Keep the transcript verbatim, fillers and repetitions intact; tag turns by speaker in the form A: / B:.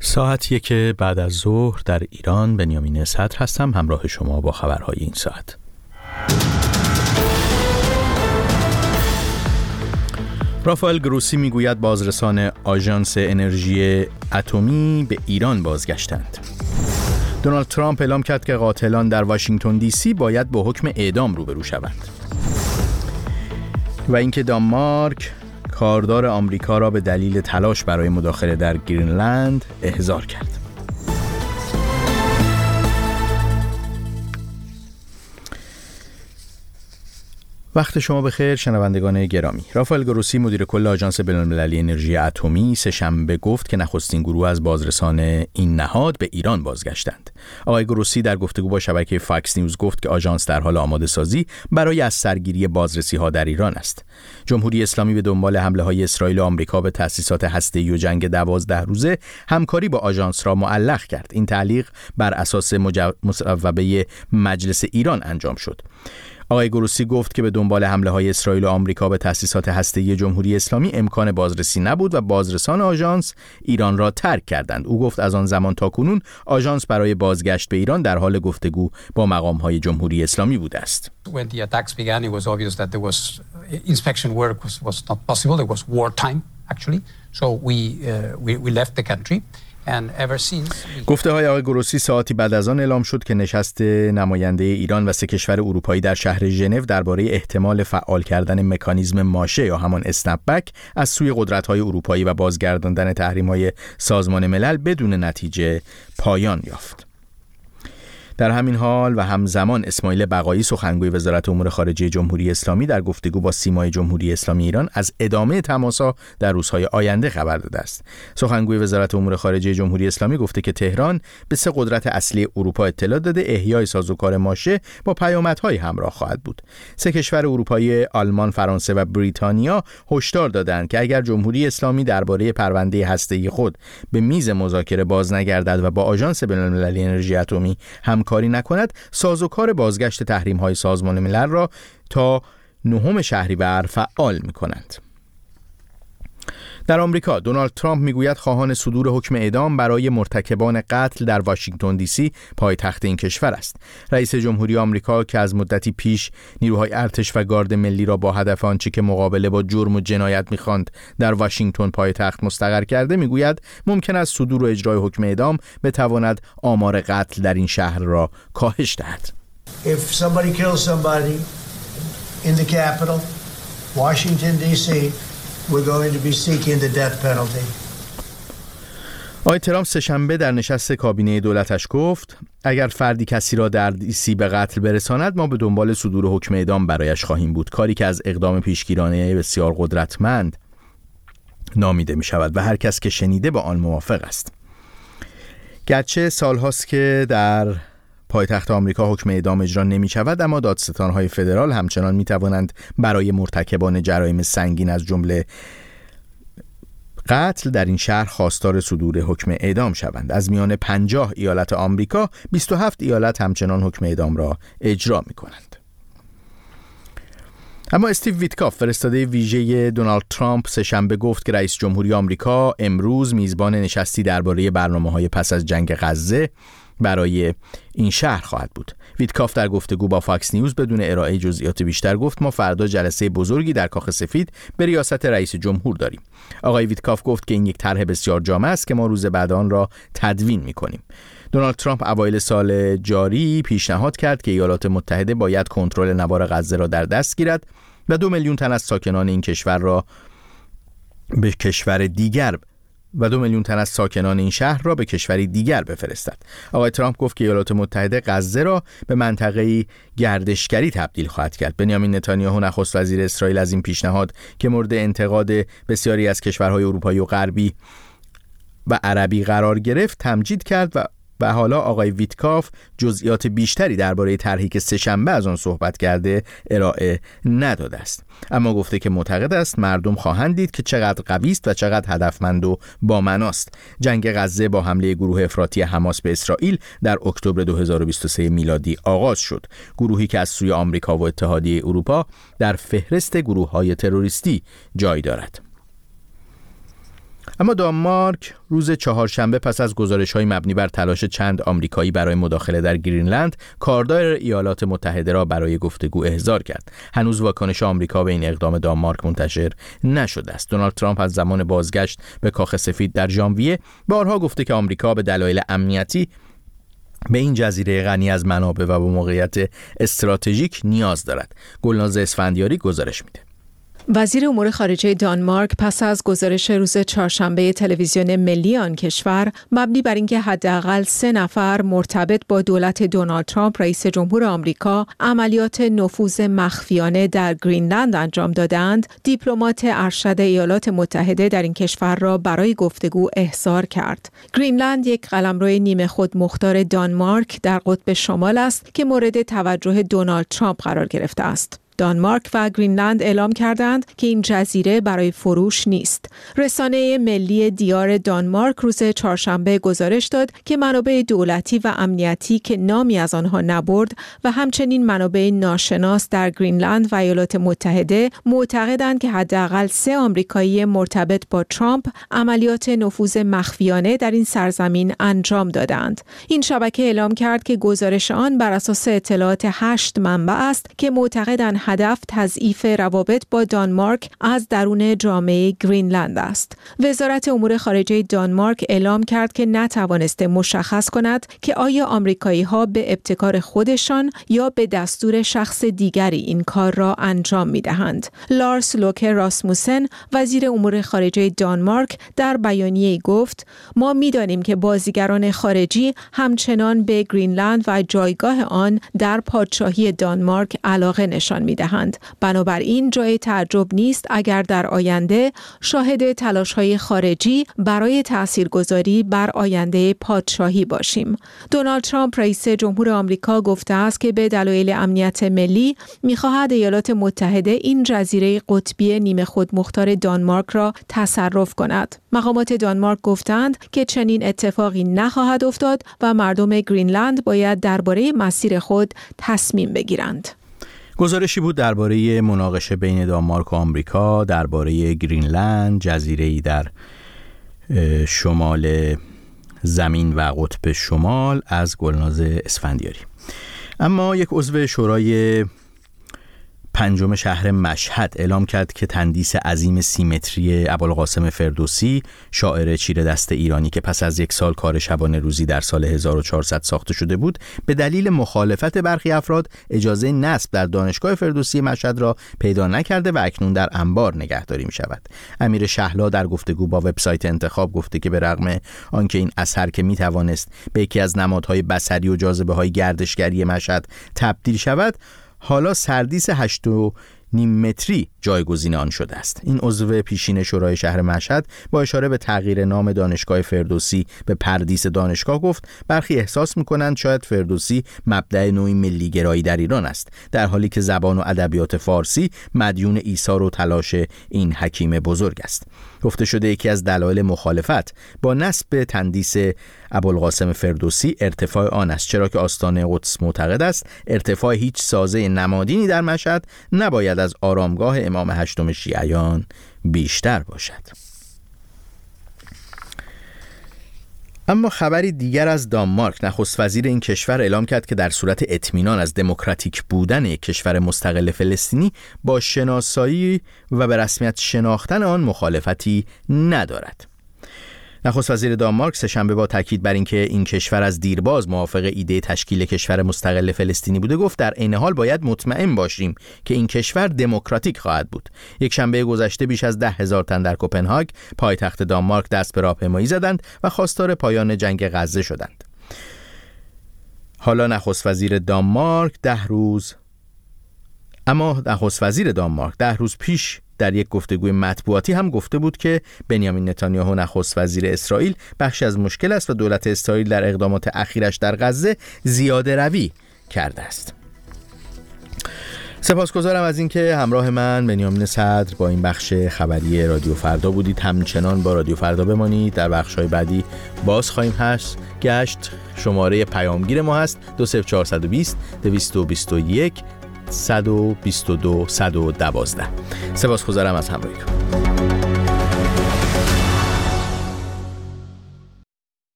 A: ساعت یک بعد از ظهر در ایران. بنیامین صدر هستم، همراه شما با خبرهای این ساعت. رافائل گروسی میگوید بازرسان آژانس انرژی اتمی به ایران بازگشتند. دونالد ترامپ اعلام کرد که قاتلان در واشنگتن دی سی باید با حکم اعدام روبرو شوند. و اینکه دانمارک کاردار آمریکا را به دلیل تلاش برای مداخله در گرینلند احضار کرد. وقت شما بخیر شنوندگان گرامی. رافائل گروسی مدیر کل آژانس بین‌المللی انرژی اتمی سه‌شنبه گفت که نخستین گروه از بازرسان این نهاد به ایران بازگشتند. آقای گروسی در گفتگو با شبکه فاکس نیوز گفت که آژانس در حال آماده سازی برای از سرگیری بازرسی ها در ایران است. جمهوری اسلامی به دنبال حمله های اسرائیل و آمریکا به تأسیسات هسته‌ای و جنگ دوازده روزه همکاری با آژانس را معلق کرد. این تعلیق بر اساس مصوبه مجلس ایران انجام شد. آقای گروسی گفت که به دنبال حمله های اسرائیل و آمریکا به تأسیسات هسته‌ای جمهوری اسلامی امکان بازرسی نبود و بازرسان آژانس ایران را ترک کردند. او گفت از آن زمان تا کنون آژانس برای بازگشت به ایران در حال گفتگو با مقام های جمهوری اسلامی بوده است.
B: When the attacks began, it was obvious that there was inspection work was, was not possible. It was wartime actually. So we uh, we, we left the country.
A: گفته های آقای گروسی ساعتی بعد از آن اعلام شد که نشست نماینده ایران و سه کشور اروپایی در شهر ژنو درباره احتمال فعال کردن مکانیزم ماشه یا همان اسنپ بک از سوی قدرت‌های اروپایی و بازگرداندن تحریم‌های سازمان ملل بدون نتیجه پایان یافت. در همین حال و همزمان اسماعیل بقایی سخنگوی وزارت امور خارجه جمهوری اسلامی در گفتگو با سیمای جمهوری اسلامی ایران از ادامه تماس‌ها در روزهای آینده خبر داده است. سخنگوی وزارت امور خارجه جمهوری اسلامی گفته که تهران به سه قدرت اصلی اروپا اطلاع داده احیای سازوکار ماشه با پیامدهای همراه خواهد بود. سه کشور اروپایی آلمان، فرانسه و بریتانیا هشدار دادند که اگر جمهوری اسلامی درباره پرونده هسته‌ای خود به میز مذاکره باز نگردد و با آژانس بین‌المللی انرژی اتمی هم کاری نکند، سازوکار بازگشت تحریم‌های سازمان ملل را تا نهم شهریور فعال می‌کنند. در آمریکا دونالد ترامپ میگوید خواهان صدور حکم اعدام برای مرتکبان قتل در واشنگتن دی سی پایتخت این کشور است. رئیس جمهوری آمریکا که از مدتی پیش نیروهای ارتش و گارد ملی را با هدف آنچه که مقابله با جرم و جنایت می‌خواند در واشنگتن پایتخت مستقر کرده، میگوید ممکن است صدور و اجرای حکم اعدام بتواند آمار قتل در این شهر را کاهش دهد.
C: If somebody kills somebody in the capital, Washington دی سی, we're going to be seeking the death penalty.
A: آقای ترامپ سه‌شنبه در نشست کابینه دولتش گفت اگر فردی کسی را در دی سی به قتل برساند ما به دنبال صدور حکم اعدام برایش خواهیم بود، کاری که از اقدام پیشگیرانه بسیار قدرتمند نامیده می شود و هر کس که شنیده با آن موافق است. گرچه سالهاست که در پایتخت آمریکا حکم اعدام اجرا نمی شود، اما دادستان‌های فدرال همچنان می توانند برای مرتکبان جرایم سنگین از جمله قتل در این شهر خواستار صدور حکم اعدام شوند. از میان پنجاه ایالت آمریکا بیست و هفت ایالت همچنان حکم اعدام را اجرا می کنند. اما استیو ویتکاف فرستاده ویژه دونالد ترامپ سه‌شنبه گفت که رئیس جمهوری آمریکا امروز میزبان نشستی درباره برنامه‌های پس از جنگ غزه برای این شهر خواهد بود. ویتکاف در گفتگو با فاکس نیوز بدون ارائه جزئیات بیشتر گفت ما فردا جلسه بزرگی در کاخ سفید به ریاست رئیس جمهور داریم. آقای ویتکاف گفت که این یک طرح بسیار جامع است که ما روز بعد آن را تدوین می‌کنیم. دونالد ترامپ اوایل سال جاری پیشنهاد کرد که ایالات متحده باید کنترل نوار غزه را در دست گیرد و دو میلیون تن از ساکنان این کشور را به کشور دیگر و دو میلیون تن از ساکنان این شهر را به کشوری دیگر بفرستد. آقای ترامپ گفت که ایالات متحده غزه را به منطقه‌ای گردشگری تبدیل خواهد کرد. بنیامین نتانیاهو نخست وزیر اسرائیل از این پیشنهاد که مورد انتقاد بسیاری از کشورهای اروپایی و غربی و عربی قرار گرفت تمجید کرد و و حالا آقای ویتکاف جزئیات بیشتری درباره طرحی که سه‌شنبه از آن صحبت کرده ارائه نداده است، اما گفته که معتقد است مردم خواهند دید که چقدر قوی است و چقدر هدفمند و با معناست. جنگ غزه با حمله گروه افراطی حماس به اسرائیل در اکتبر دو هزار و بیست و سه میلادی آغاز شد، گروهی که از سوی آمریکا و اتحادیه اروپا در فهرست گروه‌های تروریستی جای دارد. اما دانمارک روز چهارشنبه پس از گزارش‌های مبنی بر تلاش چند آمریکایی برای مداخله در گرینلند، کاردار ایالات متحده را برای گفتگو احضار کرد. هنوز واکنش آمریکا به این اقدام دانمارک منتشر نشده است. دونالد ترامپ از زمان بازگشت به کاخ سفید در ژانویه بارها گفته که آمریکا به دلایل امنیتی به این جزیره غنی از منابع و به موقعیت استراتژیک نیاز دارد. گلناز اسفندیاری گزارش میده.
D: وزیر امور خارجه دانمارک پس از گزارش روز چهارشنبه تلویزیون ملی آن کشور مبنی بر اینکه حداقل سه نفر مرتبط با دولت دونالد ترامپ رئیس جمهور آمریکا عملیات نفوذ مخفیانه در گرینلند انجام دادند، دیپلمات ارشد ایالات متحده در این کشور را برای گفتگو احضار کرد. گرینلند یک قلمرو نیمه خود مختار دانمارک در قطب شمال است که مورد توجه دونالد ترامپ قرار گرفته است. دانمارک و گرینلند اعلام کردند که این جزیره برای فروش نیست. رسانه ملی دیار دانمارک روز چهارشنبه گزارش داد که منابع دولتی و امنیتی که نامی از آنها نبرد و همچنین منابع ناشناس در گرینلند و ایالات متحده معتقدند که حداقل سه آمریکایی مرتبط با ترامپ عملیات نفوذ مخفیانه در این سرزمین انجام دادند. این شبکه اعلام کرد که گزارش آن بر اساس اطلاعات هشت منبع است که معتقدند هدف تضعیف روابط با دانمارک از درون جامعه گرینلند است. وزارت امور خارجه دانمارک اعلام کرد که نتوانسته مشخص کند که آیا آمریکایی‌ها به ابتکار خودشان یا به دستور شخص دیگری این کار را انجام می‌دهند. لارس لوکه راسموسن، وزیر امور خارجه دانمارک، در بیانیه‌ای گفت: ما می‌دانیم که بازیگران خارجی همچنان به گرینلند و جایگاه آن در پادشاهی دانمارک علاقه نشان می‌دهند. دهند. بنابراین جای تعجب نیست اگر در آینده شاهد تلاش‌های خارجی برای تاثیرگذاری بر آینده پادشاهی باشیم. دونالد ترامپ رئیس جمهور آمریکا گفته است که به دلایل امنیت ملی می‌خواهد ایالات متحده این جزیره قطبی نیمه خود مختار دانمارک را تصرف کند. مقامات دانمارک گفتند که چنین اتفاقی نخواهد افتاد و مردم گرینلند باید درباره مسیر خود تصمیم بگیرند.
A: گزارشی بود درباره مناقشه بین دانمارک و آمریکا درباره گرینلند، جزیره‌ای در شمال زمین و قطب شمال، از گلناز اسفندیاری. اما یک عضو شورای پنجم شهر مشهد اعلام کرد که تندیس عظیم سیمتری ابوالقاسم فردوسی، شاعر چیره دست ایرانی که پس از یک سال کار شبانه روزی در سال هزار و چهارصد ساخته شده بود، به دلیل مخالفت برخی افراد اجازه نصب در دانشگاه فردوسی مشهد را پیدا نکرده و اکنون در انبار نگهداری می شود. امیر شهلا در گفتگو با وبسایت انتخاب گفته که به رغم آنکه این اثر که می توانست به یکی از نمادهای بصری و جاذبه های گردشگری مشهد تبدیل شود، حالا سردیس هشت و نیم متری جایگزین آن شده است. این عضو پیشین شورای شهر مشهد با اشاره به تغییر نام دانشگاه فردوسی به پردیس دانشگاه گفت: برخی احساس می‌کنند شاید فردوسی مبدأ نوعی ملی‌گرایی در ایران است، در حالی که زبان و ادبیات فارسی مدیون ایثار و تلاش این حکیم بزرگ است. گفته شده یکی از دلایل مخالفت با نصب تندیس ابوالقاسم فردوسی ارتفاع آن است، چرا که آستانه قدس معتقد است ارتفاع هیچ سازه نمادینی در مشهد نباید از آرامگاه امام هشتم شیعیان بیشتر باشد. اما خبری دیگر از دانمارک. نخست وزیر این کشور اعلام کرد که در صورت اطمینان از دموکراتیک بودن یک کشور مستقل فلسطینی با شناسایی و به رسمیت شناختن آن مخالفتی ندارد. نخست وزیر دانمارک سه‌شنبه با تاکید بر اینکه این کشور از دیرباز موافق ایده تشکیل کشور مستقل فلسطینی بوده گفت: در عین حال باید مطمئن باشیم که این کشور دموکراتیک خواهد بود. یک شنبه گذشته بیش از ده هزار تن در کوپنهاگ، پایتخت دانمارک، دست به راهپیمایی زدند و خواستار پایان جنگ غزه شدند. حالا نخست وزیر دانمارک ده روز اما نخست وزیر دانمارک ده روز پیش در یک گفتگوی مطبوعاتی هم گفته بود که بنیامین نتانیاهو نخست وزیر اسرائیل بخشی از مشکل است و دولت اسرائیل در اقدامات اخیرش در غزه زیاده روی کرده است. سپاسگزارم از اینکه همراه من بنیامین صدر با این بخش خبری رادیو فردا بودید. همچنان با رادیو فردا بمانید. در بخش‌های بعدی باز خواهیم هست گشت. شماره پیامگیر ما هست دو صفر چهار دو صفر دویست و بیست و یک صد و بیست و دو صد و دوازده. سپاسگزارم از همراهیتون.